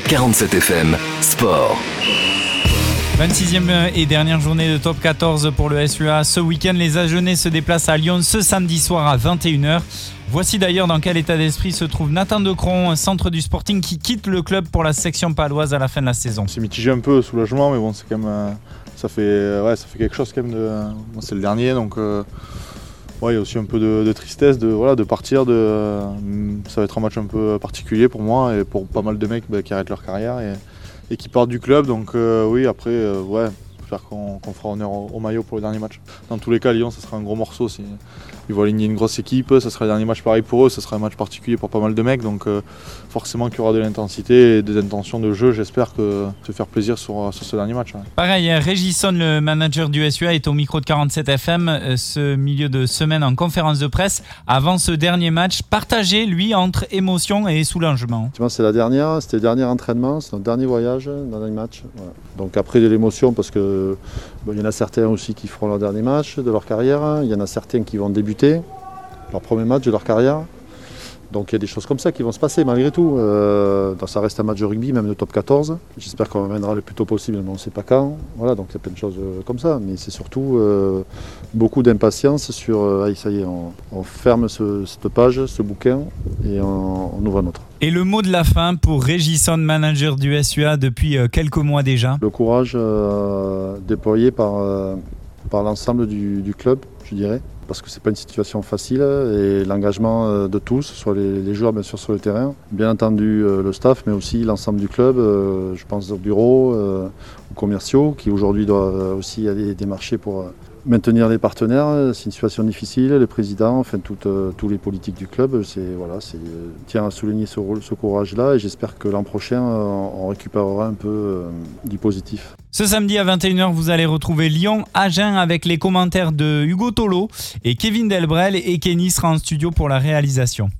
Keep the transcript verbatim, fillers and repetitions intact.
quarante-sept F M, Sport. vingt-sixième et dernière journée de top quatorze pour le S U A. Ce week-end, les Agenais se déplacent à Lyon ce samedi soir à vingt et une heures. Voici d'ailleurs dans quel état d'esprit se trouve Nathan Decron, centre du Sporting, qui quitte le club pour la section paloise à la fin de la saison. C'est mitigé un peu, soulagement, mais bon, c'est quand même, ça fait, ouais, ça fait quelque chose quand même. De, moi, c'est le dernier, donc euh, ouais, il y a aussi un peu de, de tristesse de, voilà, de partir. De, euh, ça va être un match un peu particulier pour moi et pour pas mal de mecs bah, qui arrêtent leur carrière et, et qui partent du club. Donc euh, oui, après, euh, ouais. J'espère qu'on, qu'on fera honneur au, au maillot pour le dernier match. Dans tous les cas, Lyon, ça sera un gros morceau. Si ils vont aligner une grosse équipe, ça sera le dernier match pareil pour eux. Ça sera un match particulier pour pas mal de mecs. Donc euh, forcément qu'il y aura de l'intensité et des intentions de jeu. J'espère que se faire plaisir sur, sur ce dernier match. Ouais. Pareil, Régisson, le manager du S U A, est au micro de quarante-sept F M ce milieu de semaine en conférence de presse avant ce dernier match, partagé, lui, entre émotion et soulagement. C'est la dernière, c'était le dernier entraînement, c'est notre dernier voyage, dernier match. Voilà. Donc après de l'émotion parce que Bon, il y en a certains aussi qui feront leur dernier match de leur carrière, il y en a certains qui vont débuter leur premier match de leur carrière. Donc il y a des choses comme ça qui vont se passer malgré tout. Euh, ça reste un match de rugby, même de top quatorze. J'espère qu'on reviendra le plus tôt possible, mais on ne sait pas quand. Voilà, donc il y a plein de choses comme ça. Mais c'est surtout euh, beaucoup d'impatience sur euh, ah, ça y est, on, on ferme ce, cette page, ce bouquin, et on, on ouvre un autre. Et le mot de la fin pour Régisson, manager du S U A depuis quelques mois déjà. Le courage euh, déployé par, euh, par l'ensemble du, du club, je dirais. Parce que ce n'est pas une situation facile et l'engagement de tous, soit les, les joueurs bien sûr sur le terrain, bien entendu euh, le staff, mais aussi l'ensemble du club, euh, je pense au bureau, euh, aux commerciaux qui aujourd'hui doivent aussi aller démarcher pour euh, maintenir les partenaires. C'est une situation difficile, le président, enfin toutes, euh, tous les politiques du club, c'est, voilà, c'est, euh, tient à souligner ce, ce courage-là et j'espère que l'an prochain euh, on récupérera un peu euh, du positif. Ce samedi à vingt et une heures, vous allez retrouver Lyon-Agen avec les commentaires de Hugo Tolo et Kevin Delbrel, et Kenny sera en studio pour la réalisation.